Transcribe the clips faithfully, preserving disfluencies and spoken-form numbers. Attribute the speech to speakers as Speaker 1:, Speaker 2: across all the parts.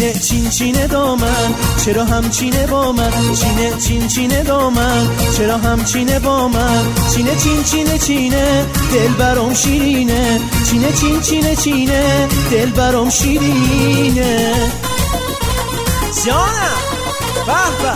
Speaker 1: چینه چین چینه دامن چرا همچینه با من، چینه چین چینه دامن چرا همچینه با من، چینه چین چینه چینه دل برام شیرینه، چینه چین چینه چینه دل برام شیرینه. جانم به به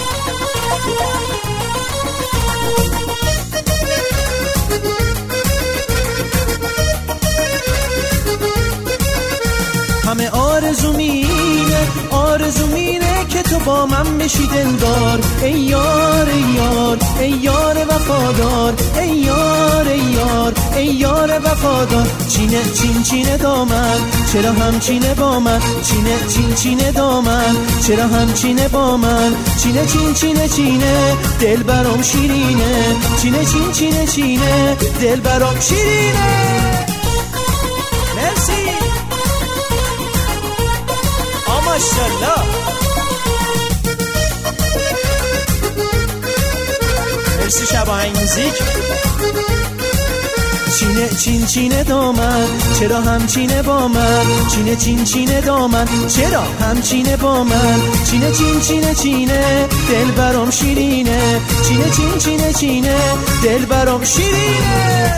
Speaker 1: همه آرزو مینه آرزو مینه که تو با من بشی دلدار، ای یار ای یار ای یار وفادار، ای یار ای یار ای یار وفادار. چینه چین چینه دامن چرا همچینه با من، چینه چین چینه دامن چرا همچینه با من، چینه چین چینه چینه دل برام شیرینه، چینه چین چینه چینه دل برام شیرینه. مرسی ماشاءالله. مرسی شباهنگ موزیک. چینه چین چینه دامن چرا همچینه با من، چینه چین چینه دامن چرا همچینه با من، چینه چین چینه چینه دل برام شیرینه، چینه چین چینه چینه دل برام شیرینه.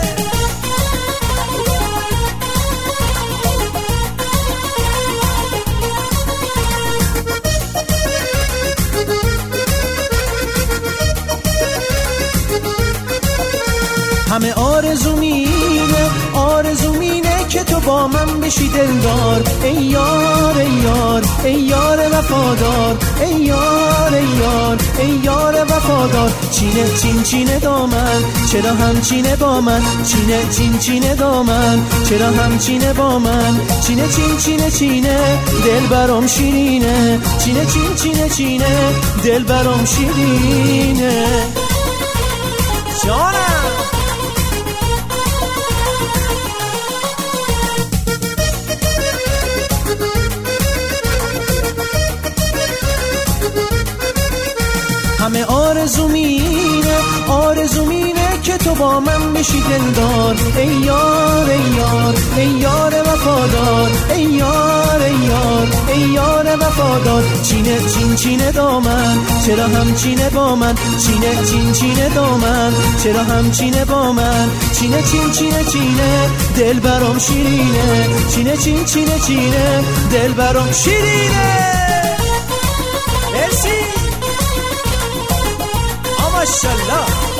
Speaker 1: همه آرزو مینه آرزو مینه که تو با من بشی دلدار، ای یار ای یار ای یار وفادار، ای یار ای یار ای یار وفادار. چینه چین چینه دامن چرا همچینه با من، چینه چین چینه دامن چرا همچینه با من، چینه چین چینه چینه دل برام شیرینه، چینه چین چینه چینه دل برام شیرینه. جانم همه آرزو مینه آرزو مینه که تو با من بشی دلدار، ای یار ای یار ای یار وفادار، ای یار ای یار ای یار وفادار. چینه چین چینه دامن چرا همچینه با من، چینه چین چینه دامن چرا همچینه با من، چینه چین چینه چینه دل برام شیرینه، چینه چین چینه چینه دل برام شیرینه. مرسی ماشاءالله.